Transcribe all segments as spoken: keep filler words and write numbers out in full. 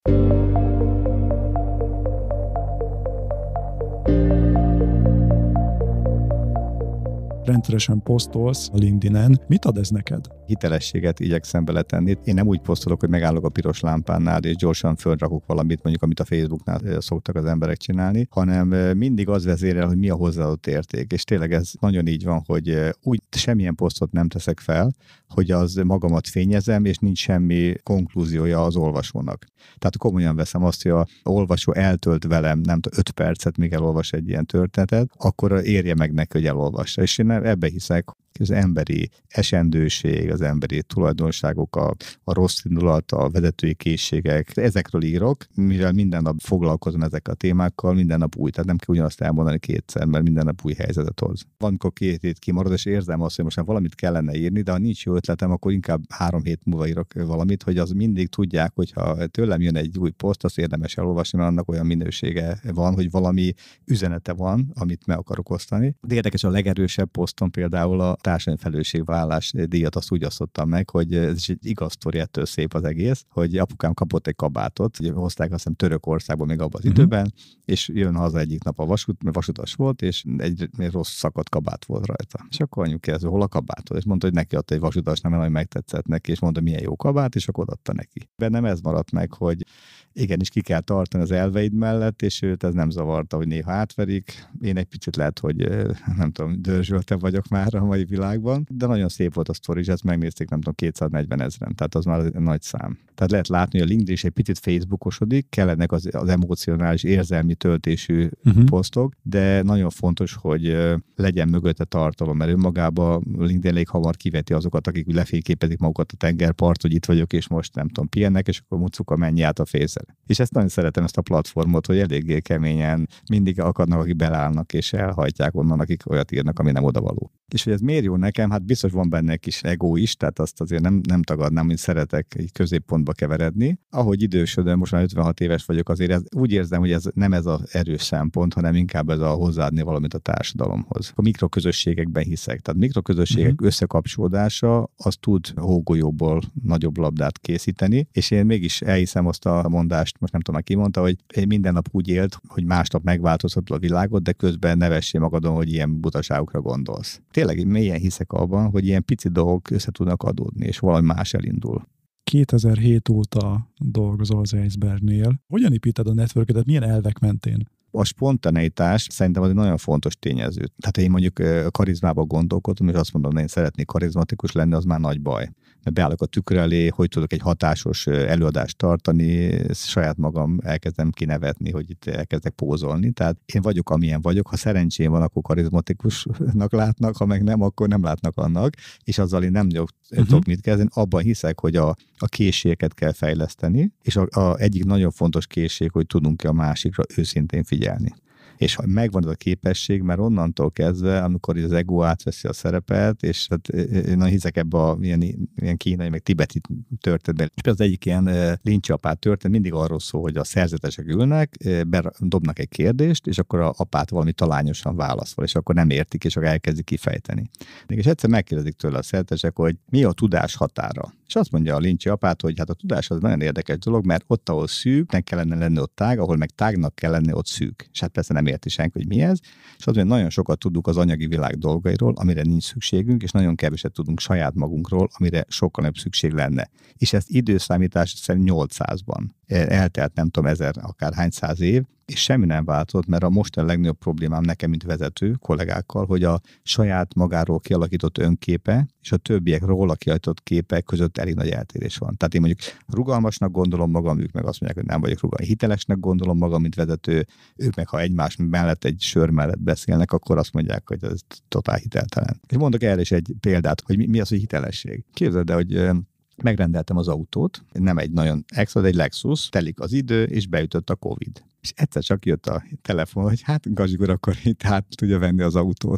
Rendszeresen posztolsz a LinkedInen. Mit ad ez neked? Hitelességet igyekszem beletenni. Én nem úgy posztolok, hogy megállok a piros lámpánál, és gyorsan fölrakok valamit, mondjuk, amit a Facebooknál szoktak az emberek csinálni, hanem mindig az vezérel, hogy mi a hozzáadott érték. És tényleg ez nagyon így van, hogy úgy semmilyen posztot nem teszek fel, hogy az magamat fényezem, és nincs semmi konklúziója az olvasónak. Tehát komolyan veszem azt, hogy a olvasó eltölt velem, nem tudom, öt percet, míg elolvas egy ilyen történetet, akkor érje meg neki, hogy elolvassa. És én ebbe hiszek, az emberi esendőség, az emberi tulajdonságok, a, a rossz indulat, a vezetői készségek, ezekről írok, mivel minden nap foglalkozom ezekkel a témákkal, minden nap új, tehát nem kell ugyanazt elmondani kétszer, mert minden nap új helyzetet hoz. Van, amikor két hét kimarad, és érzem azt, hogy most már valamit kellene írni, de ha nincs jó ötletem, akkor inkább három hét múlva írok valamit, hogy az mindig tudják, hogy ha tőlem jön egy új poszt, azt érdemes elolvasni, mert annak olyan minősége van, hogy valami üzenete van, amit meg akarok osztani. De érdekes, a legerősebb poszton például a társadalmi felelősségvállalás díjat azt úgy osztottam meg, hogy ez is egy igaz sztori, ettől szép az egész, hogy apukám kapott egy kabátot, ugye hozták azt hiszem Törökországból még abban az uh-huh. időben, és jön haza egyik nap a vasút, mert vasutas volt, és egy, egy rossz szakadt kabát volt rajta. És akkor anyjuk kérdező, hol a kabátod? És mondta, hogy neki adta egy vasutas, nem nagyon megtetszett neki, és mondta, milyen jó kabát, és akkor adta neki. Bennem ez maradt meg, hogy igenis ki kell tartani az elveid mellett, és őt ez nem zavarta, hogy néha átverik. Én egy picit lehet, hogy nem tudom, dörzsöltebb vagyok már a mai világban, de nagyon szép volt a sztori, és ezt megnézték, nem tudom, kétszáznegyven ezren, tehát az már egy nagy szám. Tehát lehet látni, hogy a LinkedIn is egy picit Facebookosodik, kellenek az, az emocionális, érzelmi töltésű uh-huh. posztok, de nagyon fontos, hogy legyen mögötte tartalom, mert önmagában LinkedIn elég hamar kiveti azokat, akik lefényképezik magukat a tengerpart, hogy itt vagyok, és most nem tudom, pihennek, és akkor mucuka menj át a fészre. És ezt nagyon szeretem, ezt a platformot, hogy eléggé keményen mindig akadnak, akik belállnak, és elhajtják onnan, akik olyat írnak, ami nem odavaló. És hogy ez miért jó nekem? Hát biztos van benne egy kis ego is, tehát azt azért nem, nem tagadnám, hogy szeretek egy középpontba keveredni. Ahogy idősödöm, most már ötvenhat éves vagyok, azért ez, úgy érzem, hogy ez nem ez az erős szempont, hanem inkább ez a hozzáadni valamit a társadalomhoz. A mikroközösségekben hiszek. Tehát mikroközösségek uh-huh. összekapcsolódása az tud hógolyóból nagyobb labdát készíteni, és én mégis elhiszem azt a mondást, most nem tudom, ki mondta, hogy minden nap úgy élt, hogy másnap megváltozhatod a világot, de közben ne vessél magadon, hogy ilyen butaságokra gondolsz. Tényleg mélyen hiszek abban, hogy ilyen pici dolgok össze tudnak adódni, és valami más elindul. kétezer-hét óta dolgozol az Icebergnél. Hogyan építed a networködet? Milyen elvek mentén? A spontaneitás szerintem az egy nagyon fontos tényező. Tehát én mondjuk karizmában gondolkodom, és azt mondom, hogy én szeretnék karizmatikus lenni, az már nagy baj. Mert beállok a tükör elé, hogy tudok egy hatásos előadást tartani, saját magam elkezdem kinevetni, hogy itt elkezdek pózolni. Tehát én vagyok, amilyen vagyok. Ha szerencsém van, akkor karizmatikusnak látnak, ha meg nem, akkor nem látnak annak, és azzal én nem tudok uh-huh. mit kezdeni. Abban hiszek, hogy a, a készségeket kell fejleszteni, és a, a egyik nagyon fontos készség, hogy tudunk-e a másikra őszintén figyelni. És ha megvan ez a képesség, mert onnantól kezdve, amikor az ego átveszi a szerepet, és hát én hiszek ebbe a ilyen, ilyen kínai, meg tibeti történetben. És az egyik ilyen lincsapát történet mindig arról szól, hogy a szerzetesek ülnek, dobnak egy kérdést, és akkor a apát valami talányosan válaszol, és akkor nem értik, és akkor elkezdik kifejteni. És egyszer megkérdezik tőle a szerzetesek, hogy mi a tudás határa. És azt mondja a lincsi apát, hogy hát a tudás az nagyon érdekes dolog, mert ott, ahol szűknek kellene lenni, ott tág, ahol meg tágnak kell lenni, ott szűk. És hát persze nem érti senki, hogy mi ez. És az, hogy nagyon sokat tudunk az anyagi világ dolgairól, amire nincs szükségünk, és nagyon keveset tudunk saját magunkról, amire sokkal nagyobb szükség lenne. És ezt időszámítás szerint nyolcszázban. Eltelt nem tudom ezer, akár hány száz év, és semmi nem változott, mert a mostani legnagyobb problémám nekem, mint vezető kollégákkal, hogy a saját magáról kialakított önképe és a többiek róla kialakított képek között elég nagy eltérés van. Tehát én mondjuk rugalmasnak gondolom magam, ők meg azt mondják, hogy nem vagyok rugalmas. Hitelesnek gondolom magam, mint vezető, ők meg ha egymás mellett egy sör mellett beszélnek, akkor azt mondják, hogy ez totál hiteltelen. És mondok erre is egy példát, hogy mi, mi az, hogy hitelesség. Képzeld el, hogy megrendeltem az autót, nem egy nagyon extra, de egy Lexus, telik az idő, és beütött a Covid. És egyszer csak jött a telefon, hogy hát Gazsigor akkor itt át tudja venni az autót.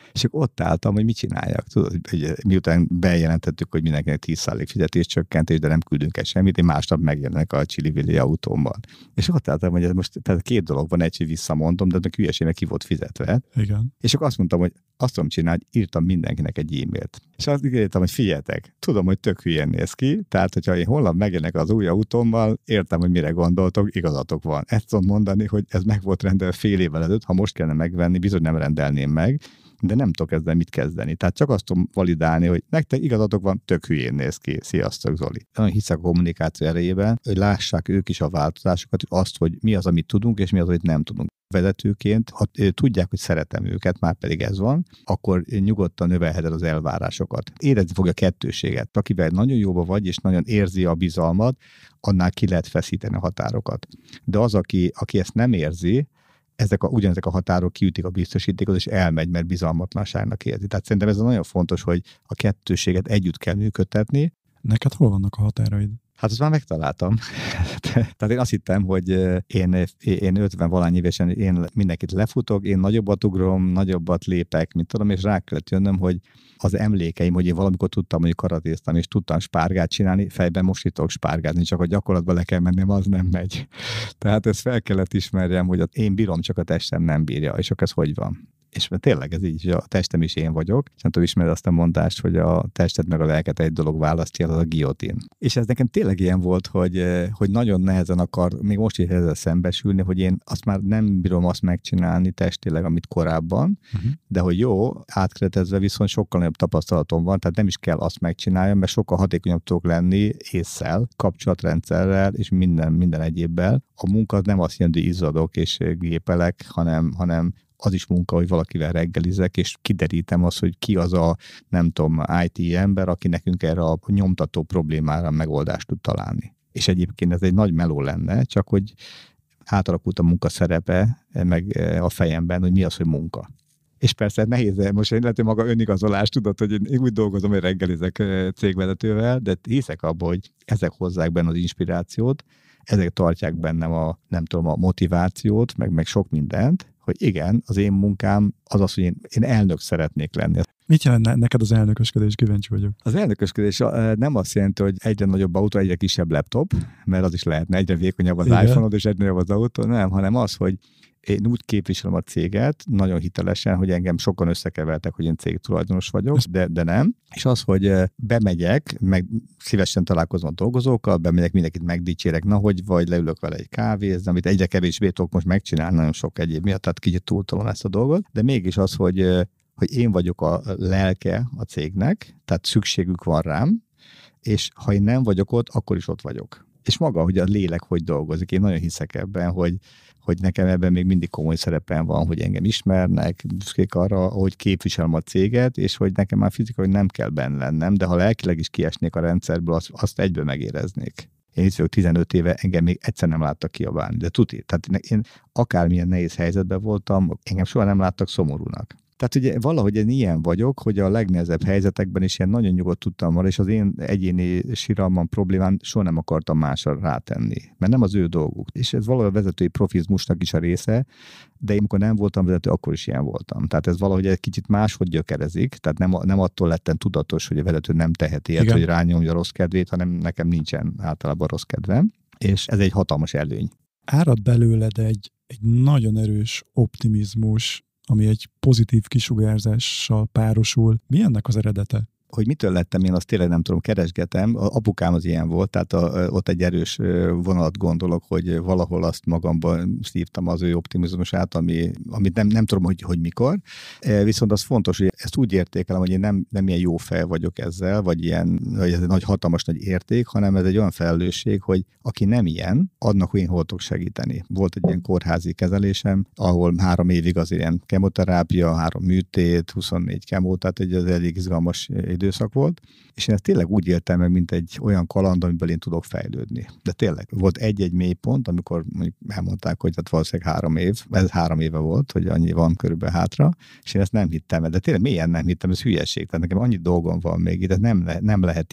És akkor ott álltam, hogy mit csináljak. Tudod, hogy miután bejelentettük, hogy mindenkinek tíz százalék fizetéscsökkentés, de nem küldünk el semmit, én másnap megjelenek a Csili-Vili autómmal. És ott álltam, hogy ez most tehát két dolog van, egy, hogy visszamondom, de meg hülyeségnek ki volt fizetve. Igen. És akkor azt mondtam, hogy azt tudom csinálni, hogy írtam mindenkinek egy e-mailt. És azt írtam, hogy figyeljetek, tudom, hogy tök hülyen néz ki, tehát hogyha én holnap megjelenek az új autómmal, értem, hogy mire gondoltok, igazatok van. Ezt tudom mondani, hogy ez meg volt rendelve fél évvel előtt, ha most kellene megvenni, bizony nem rendelném meg, de nem tudok ezzel mit kezdeni. Tehát csak azt tudom validálni, hogy nektek igazatok van, tök hülyén néz ki. Sziasztok, Zoli. Nagyon hiszek a kommunikáció erejében, hogy lássák ők is a változásokat, azt, hogy mi az, amit tudunk, és mi az, amit nem tudunk. Vezetőként, ha tudják, hogy szeretem őket, már pedig ez van, akkor nyugodtan növelheted az elvárásokat. Érezni fogja a kettőséget. Akivel nagyon jóba vagy, és nagyon érzi a bizalmat, annál ki lehet feszíteni a határokat. De az, aki, aki ezt nem érzi, ezek a, ugyanezek a határok kiütik a biztosítékot, és elmegy, mert bizalmatlanságnak érzi. Tehát szerintem ez nagyon fontos, hogy a kettőséget együtt kell működtetni. Neked hol vannak a határaid? Hát azt már megtaláltam. Tehát én azt hittem, hogy én, én ötven valány évesen én mindenkit lefutok, én nagyobbat ugrom, nagyobbat lépek, mint tudom, és rá kellett jönnöm, hogy az emlékeim, hogy én valamikor tudtam, hogy karatéztam, és tudtam spárgát csinálni, fejben most itt tudok spárgázni, csak a gyakorlatban le kell mennem, az nem megy. Tehát ezt fel kellett ismerjem, hogy én bírom, csak a testem nem bírja, és akkor ez hogy van? És mert tényleg ez így, a testem is én vagyok, és nem tudom ismerni azt a mondást, hogy a testet meg a lelket egy dolog választja, az a guillotine. És ez nekem tényleg ilyen volt, hogy, hogy nagyon nehezen akar, még most is ezzel szembesülni, hogy én azt már nem bírom azt megcsinálni testileg, amit korábban, uh-huh. de hogy jó, átkeretezve viszont sokkal nagyobb tapasztalatom van, tehát nem is kell azt megcsináljam, mert sokkal hatékonyabb tudok lenni ésszel, kapcsolatrendszerrel és minden, minden egyébbel. A munka az nem azt jelenti, hogy izzadok és gépelek, hanem, hanem az is munka, hogy valakivel reggelizek, és kiderítem azt, hogy ki az a, nem tudom, i té ember, aki nekünk erre a nyomtató problémára megoldást tud találni. És egyébként ez egy nagy meló lenne, csak hogy átalakult a munka szerepe, meg a fejemben, hogy mi az, hogy munka. És persze nehéz, most én lehet, hogy maga önigazolást tudod, hogy én úgy dolgozom, hogy reggelizek cégvezetővel, de hiszek abban, hogy ezek hozzák benne az inspirációt, ezek tartják bennem a, nem tudom, a motivációt, meg, meg sok mindent, hogy igen, az én munkám az az, hogy én, én elnök szeretnék lenni. Mit jelent neked az elnökösködés? Kíváncsi vagyok. Az elnökösködés nem azt jelenti, hogy egyre nagyobb autó, egyre kisebb laptop, mert az is lehetne, egyre vékonyabb az igen. iPhone-od, és egyre nagyobb az autó, nem, hanem az, hogy én úgy képviselem a céget, nagyon hitelesen, hogy engem sokan összekevertek, hogy én cégtulajdonos vagyok, de, de nem. És az, hogy bemegyek, meg szívesen találkozom a dolgozókkal, bemegyek, mindenkit megdicsérek, na hogy vagy leülök vele egy kávézni, amit egyre kevésbé tudok most megcsinálni, nagyon sok egyéb miatt, tehát kicsit túltolom ezt a dolgot, de mégis az, hogy, hogy én vagyok a lelke a cégnek, tehát szükségük van rám, és ha én nem vagyok ott, akkor is ott vagyok. És maga, hogy a lélek hogy dolgozik, én nagyon hiszek ebben, hogy hogy nekem ebben még mindig komoly szerepem van, hogy engem ismernek, büszkék arra, hogy képviselem a céget, és hogy nekem már fizikai nem kell benne lennem, de ha lelkileg is kiesnék a rendszerből, azt, azt egyben megéreznék. Én itt vagyok tizenöt éve, engem még egyszer nem láttak kiabálni, de tuti. Tehát én akármilyen nehéz helyzetben voltam, engem soha nem láttak szomorúnak. Tehát ugye valahogy én ilyen vagyok, hogy a legnehezebb helyzetekben is ilyen nagyon nyugodt tudtam maradni, és az én egyéni síralmam problémán soha nem akartam másra rátenni, mert nem az ő dolguk. És ez valahogy a vezetői profizmusnak is a része, de én amikor nem voltam vezető, akkor is ilyen voltam. Tehát ez valahogy egy kicsit máshogy gyökerezik, tehát nem, nem attól lettem tudatos, hogy a vezető nem teheti ilyet, hogy rányomja a rossz kedvét, hanem nekem nincsen általában rossz kedvem, és ez egy hatalmas előny. Árad belőled egy, egy nagyon erős optimizmus, ami egy pozitív kisugárzással párosul. Mi ennek az eredete? Hogy mitől lettem én, azt tényleg nem tudom, keresgetem. A apukám az ilyen volt, tehát a, ott egy erős vonalat gondolok, hogy valahol azt magamban szívtam az ő optimizmusát, ami, amit nem, nem tudom, hogy, hogy mikor. Viszont az fontos, hogy ezt úgy értékelem, hogy én nem, nem ilyen jó fej vagyok ezzel, vagy ilyen, hogy ez egy nagy, hatalmas nagy érték, hanem ez egy olyan felelősség, hogy aki nem ilyen, annak én hol tudok segíteni. Volt egy ilyen kórházi kezelésem, ahol három évig az ilyen kemoterápia, három műtét, huszonnégy kemó, tehát egy az elég izgalmas időszak volt, és én ezt tényleg úgy éltem meg, mint egy olyan kaland, amiből én tudok fejlődni. De tényleg volt egy-egy mélypont, amikor mondjuk elmondták, hogy hát valószínűleg három év, ez három éve volt, hogy annyi van körülbelül hátra, és én ezt nem hittem el, de tényleg mélyen nem hittem, ez hülyeség, tehát nekem annyi dolgom van még, de nem, le, nem lehet így.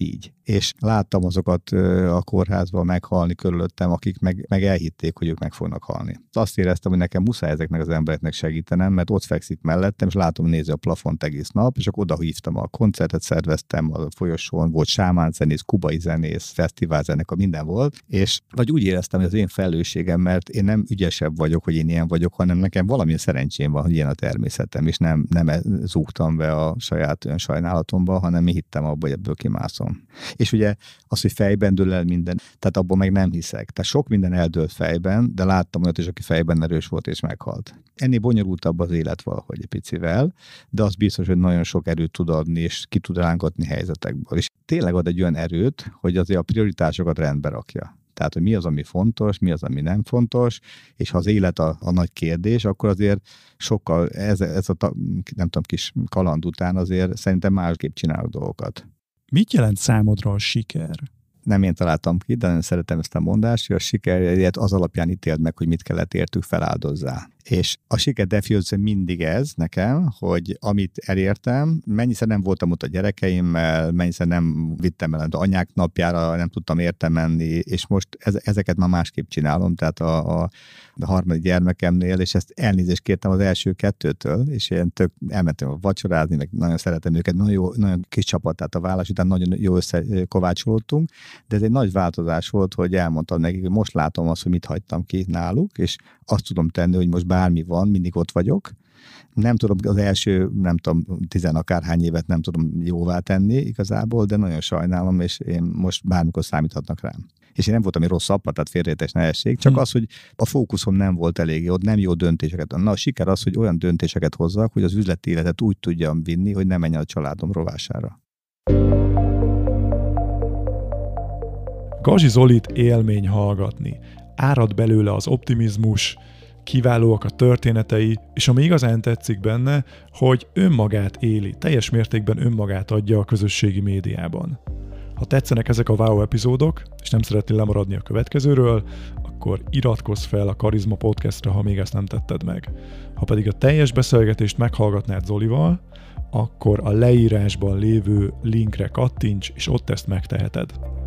és láttam azokat a kórházban meghalni körülöttem, akik meg, meg elhitték, hogy ők meg fognak halni. Azt éreztem, hogy nekem muszáj ezeknek az embereknek segítenem, mert ott fekszik mellettem, és látom, nézi a plafont egész nap, és akkor oda hívtam, a koncertet szerveztem, a folyosón volt sámánzenész, kubai zenész, fesztiválzeneka, minden volt, és vagy úgy éreztem, hogy az én felelősségem, mert én nem ügyesebb vagyok, hogy én ilyen vagyok, hanem nekem valamilyen szerencsém van, hogy ilyen a természetem, és nem, nem zúgtam be a saját olyan sajnálatomba, hanem mi hittem abba, hogy ebből kimászom. És ugye az, hogy fejben dől el minden, tehát abban meg nem hiszek. Tehát sok minden eldőlt fejben, de láttam olyat is, aki fejben erős volt és meghalt. Ennél bonyolultabb az élet valahogy egy picivel, de az biztos, hogy nagyon sok erőt tud adni, és ki tud rángatni helyzetekből. És tényleg ad egy olyan erőt, hogy azért a prioritásokat rendbe rakja. Tehát, hogy mi az, ami fontos, mi az, ami nem fontos, és ha az élet a, a nagy kérdés, akkor azért sokkal, ez, ez a nem tudom, kis kaland után azért szerintem másképp csinálok dolgokat. Mit jelent számodra a siker? Nem én találtam ki, de nagyon szeretem ezt a mondást, hogy a sikerjét az alapján ítéld meg, hogy mit kellett értük feláldozzá. És a siker definíció mindig ez nekem, hogy amit elértem, mennyiszer nem voltam ott a gyerekeimmel, mennyiszer nem vittem el az anyák napjára, nem tudtam érte menni, és most ezeket már másképp csinálom, tehát a, a, a harmadik gyermekemnél, és ezt elnézést kértem az első kettőtől, és én tök elmentem a vacsorázni, meg nagyon szeretem őket, nagyon, jó, nagyon kis csapat, tehát a vállás után nagyon jó összekovácsolódtunk, de ez egy nagy változás volt, hogy elmondtam nekik, hogy most látom azt, hogy mit hagytam ki náluk, és azt tudom tenni, hogy most bármi van, mindig ott vagyok. Nem tudom, az első, nem tudom, tizenakárhány évet nem tudom jóvá tenni igazából, de nagyon sajnálom, és én most bármikor számíthatnak rám. És én nem voltam egy rossz apa, tehát félreértés ne essék, csak hmm. az, hogy a fókuszom nem volt elég, ott nem jó döntéseket. Na, a siker az, hogy olyan döntéseket hozzak, hogy az üzleti életet úgy tudjam vinni, hogy ne menjen a családom rovására. Gazsi Zolit élmény hallgatni. Árad belőle az optimizmus, kiválóak a történetei, és ami igazán tetszik benne, hogy önmagát éli, teljes mértékben önmagát adja a közösségi médiában. Ha tetszenek ezek a Wow epizódok, és nem szeretnél lemaradni a következőről, akkor iratkozz fel a Karizma Podcastra, ha még ezt nem tetted meg. Ha pedig a teljes beszélgetést meghallgatnád Zolival, akkor a leírásban lévő linkre kattints, és ott ezt megteheted.